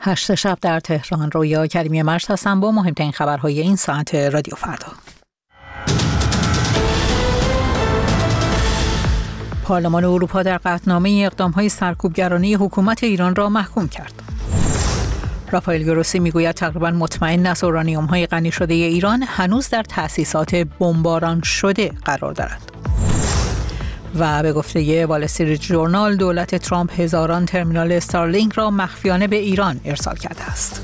8 شب در تهران. رویا کریمی مشت هستم با مهمترین خبرهای این ساعت رادیو فردا. پارلمان اروپا در قطعنامه اقدام‌های سرکوبگرانه حکومت ایران را محکوم کرد. رافائل گروسی میگوید تقریباً مطمئن است اورانیوم‌های غنی شده ایران هنوز در تأسیسات بمباران شده قرار دارد. و به گفته وال استریت ژورنال دولت ترامپ هزاران ترمینال استارلینک را مخفیانه به ایران ارسال کرده است.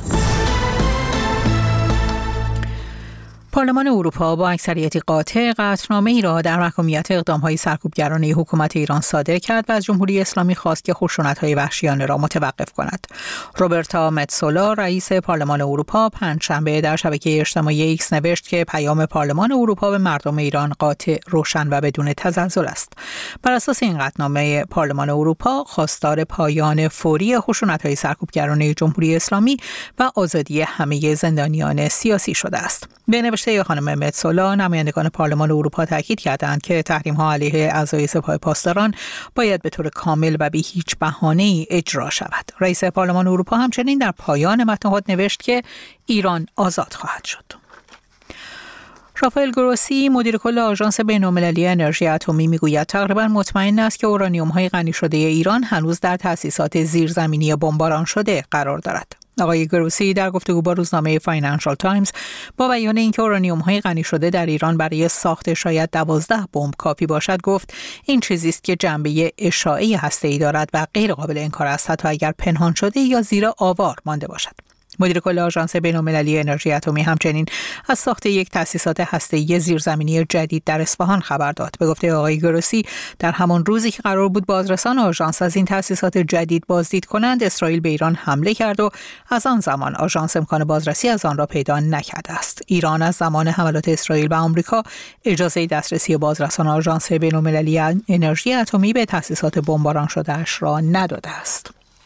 پارلمان اروپا با اکثریتی قاطع قطعنامه‌ای را در محکومیت اقدام‌های سرکوبگرانه حکومت ایران صادر کرد و از جمهوری اسلامی خواست که خشونت‌های وحشیانه را متوقف کند. روبرتا متسولا رئیس پارلمان اروپا پنجشنبه در شبکه اجتماعی ایکس نوشت که پیام پارلمان اروپا به مردم ایران قاطع، روشن و بدون تزلزل است. بر اساس این قطعنامه پارلمان اروپا خواستار پایان فوری خشونت‌های سرکوبگرانه جمهوری اسلامی و آزادی همه زندانیان سیاسی شده است. به نوشته خانم متسولا نمایندگان پارلمان اروپا تاکید کردند که تحریم‌ها علیه اعضای سپاه پاسداران باید به طور کامل و بی هیچ بهانه‌ای اجرا شود. رئیس پارلمان اروپا همچنین در پایان متن خود نوشت که ایران آزاد خواهد شد. رافائل گروسی مدیر کل آژانس بین‌المللی انرژی اتمی میگوید تقریباً مطمئن است که اورانیوم‌های غنی شده ایران هنوز در تأسیسات زیرزمینی بمباران شده قرار دارد. آقای گروسی در گفتگو با روزنامه فاینانشال تایمز با بیان اینکه اورانیوم‌های غنی شده در ایران برای ساخت شاید 12 بمب کافی باشد گفت این چیزی است که جنبه اشاعه‌ای هسته‌ای دارد و غیر قابل انکار است حتی اگر پنهان شده یا زیر آوار مانده باشد. مدیر کل آژانس بین‌المللی انرژی اتمی همچنین از ساخت یک تأسیسات هسته‌ای زیرزمینی جدید در اصفهان خبر داد. به گفته آقای گروسی در همان روزی که قرار بود بازرسان آژانس از این تأسیسات جدید بازدید کنند، اسرائیل به ایران حمله کرد و از آن زمان آژانس امکان بازرسی از آن را پیدا نکرده است. ایران از زمان حملات اسرائیل و آمریکا اجازه دسترسی بازرسان آژانس بین‌المللی انرژی اتمی به تأسیسات بمباران شده‌اش را نداده است.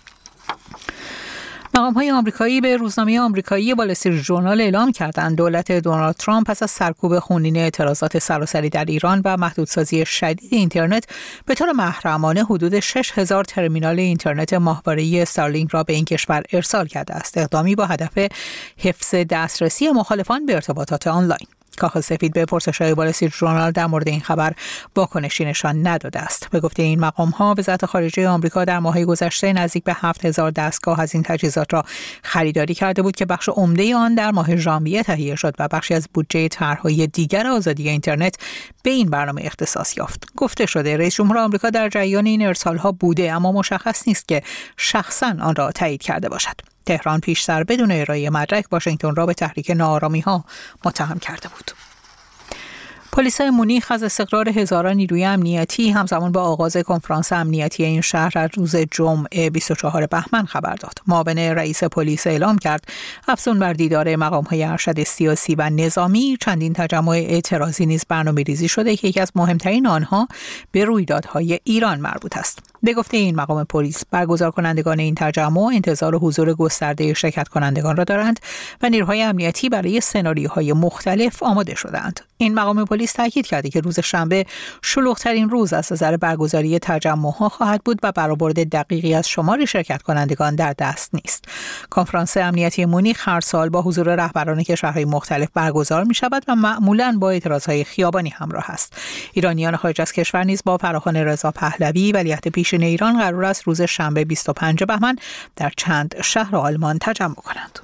مقام‌های آمریکایی به روزنامه آمریکایی وال استریت ژورنال اعلام کردند دولت دونالد ترامپ پس از سرکوب خونین اعتراضات سراسری در ایران و محدودسازی شدید اینترنت به طور محرمانه حدود 6000 ترمینال اینترنت ماهواره‌ای استارلینک را به این کشور ارسال کرده است. اقدامی با هدف حفظ دسترسی مخالفان به ارتباطات آنلاین. کاخ سفید به پرسش‌های وال استریت ژورنال در مورد این خبر واکنشی نشان نداده است. به گفته این مقام‌ها وزارت خارجه آمریکا در ماه گذشته نزدیک به 7000 دستگاه از این تجهیزات را خریداری کرده بود که بخش عمده آن در ماه ژانویه تهیه شد و بخشی از بودجه طرح‌های دیگر آزادی اینترنت به این برنامه اختصاص یافت. گفته شده رئیس جمهور آمریکا در جریان این ارسال‌ها بوده اما مشخص نیست که شخصاً آن را تایید کرده باشد. تهران پیشتر بدون ارائه مدرک واشنگتن را به تحریک ناآرامی‌ها متهم کرده بود. پلیسای مونیخ از استقرار هزاران نیروی امنیتی همزمان با آغاز کنفرانس امنیتی این شهر در روز جمعه 24 بهمن خبر داد. معاون رئیس پلیس اعلام کرد افزون بر دیدار مقام‌های ارشد سیاسی و نظامی چندین تجمع اعتراضی نیز برنامه‌ریزی شده که یکی از مهمترین آنها به رویدادهای ایران مربوط است. به گفته این مقام پلیس برگزار کنندگان این تجمع انتظار حضور گسترده شرکت کنندگان را دارند و نیروهای امنیتی برای سناریوهای مختلف آماده شدند. این مقام پلیس تاکید کرده که روز شنبه شلوغ‌ترین روز از نظر برگزاری تجمع‌ها خواهد بود و برآورد دقیقی از شمار شرکت کنندگان در دست نیست. کنفرانس امنیتی مونیخ هر سال با حضور رهبران کشورهای مختلف برگزار می‌شود و معمولاً با اعتراضهای خیابانی همراه است. ایرانیان خارج از کشور نیز با فراخوان رضا پهلوی ولیعهد پیشین ایران قرار است روز شنبه 25 بهمن در چند شهر آلمان تجمع کنند.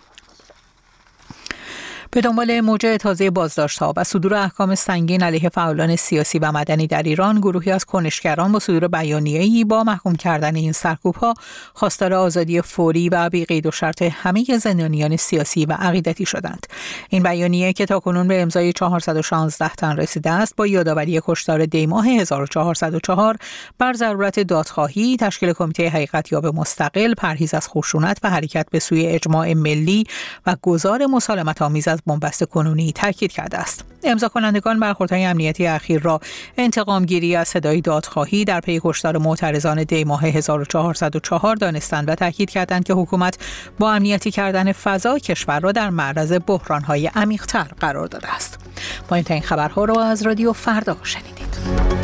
به دنبال موج تازه بازداشت‌ها و صدور احکام سنگین علیه فعالان سیاسی و مدنی در ایران، گروهی از کنشگران با صدور بیانیه‌ای با محکوم کردن این سرکوب‌ها خواستار آزادی فوری و بی قید و شرط همه زندانیان سیاسی و عقیدتی شدند. این بیانیه که تاکنون به امضای 416 تن رسیده است، با یادآوری کشتار دی‌ماه 1404 بر ضرورت دادخواهی، تشکیل کمیته حقیقت‌یاب مستقل، پرهیز از خشونت و حرکت به سوی اجماع ملی و گذار مسالمت‌آمیز از بنبست کنونی تاکید کرده است. امضا کنندگان برخوردهای امنیتی اخیر را انتقام گیری از صدای دادخواهی در پی کشتار معترضان دی ماه 1404 دانستند و تاکید کردند که حکومت با امنیتی کردن فضا کشور را در معرض بحران‌های عمیق‌تر قرار داده است. مهمترین خبرها را از رادیو فردا شنیدید.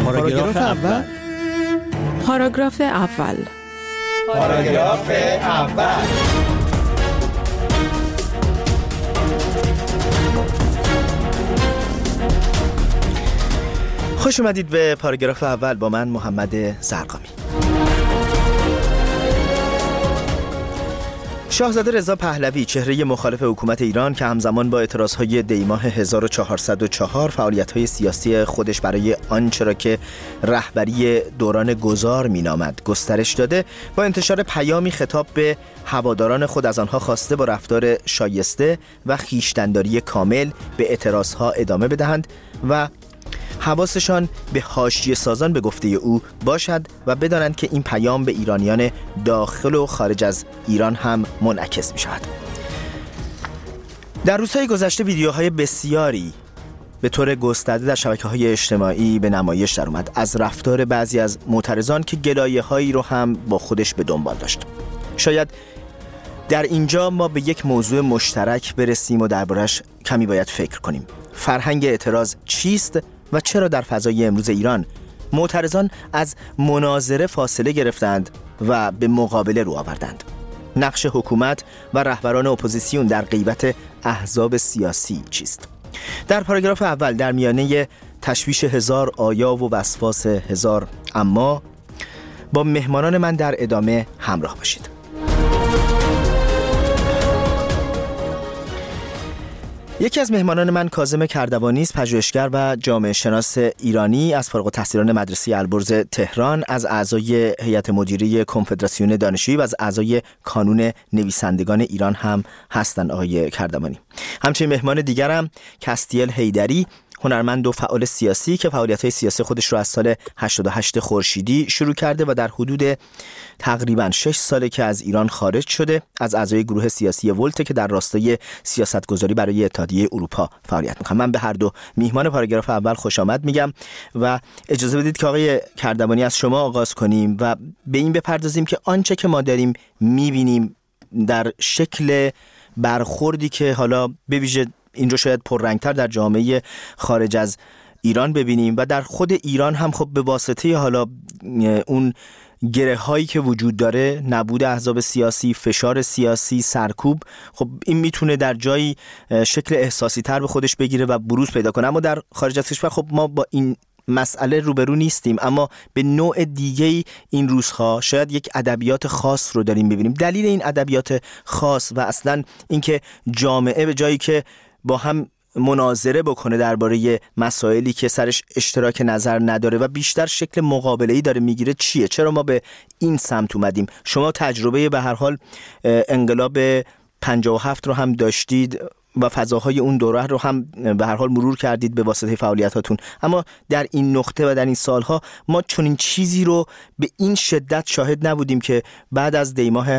پاراگراف اول. پاراگراف اول. پاراگراف اول. خوش اومدید به پاراگراف اول با من محمد زرقامی. شاهزاده رضا پهلوی، چهره مخالف حکومت ایران که همزمان با اعتراضهای دیماه 1404 فعالیت‌های سیاسی خودش برای آنچه را که رهبری دوران گذار می‌نامد گسترش داده، با انتشار پیامی خطاب به هواداران خود از آنها خواسته با رفتار شایسته و خویشتن‌داری کامل به اعتراضها ادامه بدهند و حواسشان به حاشیه سازان به گفته او باشد و بدانند که این پیام به ایرانیان داخل و خارج از ایران هم منعکس می شود. در روزهای گذشته ویدیوهای بسیاری به طور گسترده در شبکه‌های اجتماعی به نمایش در اومد از رفتار بعضی از معترضان که گلایه‌هایی رو هم با خودش به دنبال داشت. شاید در اینجا ما به یک موضوع مشترک برسیم و دربارش کمی باید فکر کنیم. فرهنگ اعتراض چیست و چرا در فضای امروز ایران معترضان از مناظره فاصله گرفتند و به مقابله رو آوردند؟ نقش حکومت و رهبران اپوزیسیون در غیبت احزاب سیاسی چیست؟ در پاراگراف اول در میانه تشویش هزار آیا و وسواس هزار اما با مهمانان من در ادامه همراه باشید. یکی از مهمانان من کاظم کردوانی است، پژوهشگر و جامعه شناس ایرانی از فارغ التحصیلان مدرسه البرز تهران، از اعضای هیئت مدیره کنفدراسیون دانشجویی و از اعضای کانون نویسندگان ایران هم هستند آقای کردوانی. همچنین مهمان دیگرم کستیل حیدری، هنرمند و فعال سیاسی که فعالیت‌های سیاسی خودش رو از سال 88 خورشیدی شروع کرده و در حدود تقریباً 6 ساله که از ایران خارج شده، از اعضای گروه سیاسی ولت که در راستای سیاستگذاری برای اتحادیه اروپا فعالیت می‌کنه. من به هر دو میهمان پاراگراف اول خوش آمد میگم و اجازه بدید که آقای کردوانی از شما آغاز کنیم و به این بپردازیم که آنچه که ما داریم می‌بینیم در شکل برخوردی که حالا به ویژه این رو شاید پررنگتر در جامعه خارج از ایران ببینیم و در خود ایران هم خب به واسطه حالا اون گره هایی که وجود داره، نبود احزاب سیاسی، فشار سیاسی، سرکوب، خب این میتونه در جایی شکل احساسی تر به خودش بگیره و بروز پیدا کنه. اما در خارج از کشور خب ما با این مسئله روبرو نیستیم، اما به نوع دیگه‌ای این روزها شاید یک ادبیات خاص رو داریم ببینیم. دلیل این ادبیات خاص و اصلا اینکه جامعه به جایی که با هم مناظره بکنه درباره مسائلی که سرش اشتراک نظر نداره و بیشتر شکل مقابله‌ای داره میگیره چیه؟ چرا ما به این سمت اومدیم؟ شما تجربه به هر حال انقلاب 57 رو هم داشتید و فضاهای اون دوره رو هم به هر حال مرور کردید به واسطه فعالیتاتون، اما در این نقطه و در این سالها ما چنین چیزی رو به این شدت شاهد نبودیم که بعد از دیماه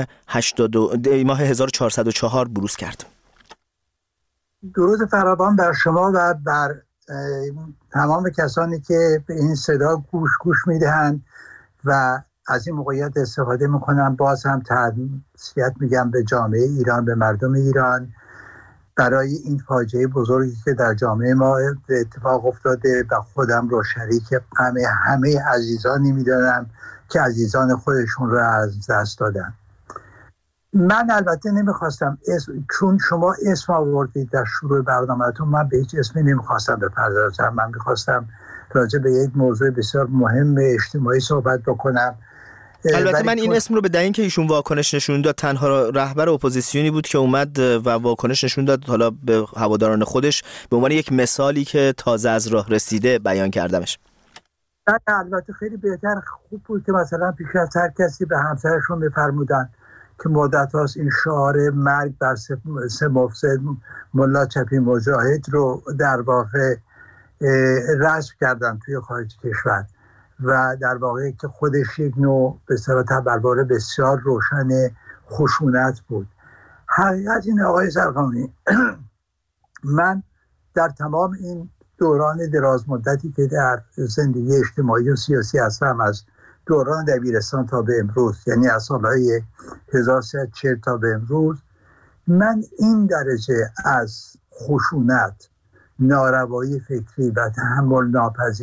1404 بروز کرد. درود فراوان بر شما و بر تمام کسانی که به این صدا گوش میدهند و از این موقعیت استفاده میکنم. باز هم تسلیت میگم به جامعه ایران، به مردم ایران برای این فاجعه بزرگی که در جامعه ما اتفاق افتاده و خودم رو شریک همه عزیزانی میدانم که عزیزان خودشون رو از دست دادن. من البته نمیخواستم چون شما اسم آوردید در شروع برنامه‌تون، من به هیچ اسمی نمیخواستم بپردازم. من میخواستم راجع به یک موضوع بسیار مهم اجتماعی صحبت بکنم. البته من این اسم رو به دلیل که ایشون واکنش نشون داد، تنها رهبر اپوزیسیونی بود که اومد و واکنش نشون داد حالا به هواداران خودش به عنوان یک مثالی که تازه از راه رسیده بیان کردمش. البته خیلی بهتر خوب بود که مثلا پیش از هر کسی به همسرشون بفرمودن که مدت هاست این شعار مرگ بر سه مفسد ملا چپی مجاهد رو در واقع رسم کردن توی خارج کشور و در واقع که خودش یک نوع به اصطلاح تبربار بسیار روشن خشونت بود. حقیقت این آقای زرقامی من در تمام این دوران دراز مدتی که در زندگی اجتماعی و سیاسی هستم، از دوران دبیرستان تا به امروز، یعنی از سالهای 1340 تا به امروز، من این درجه از خشونت، ناروایی فکری و تحمل ناپذیر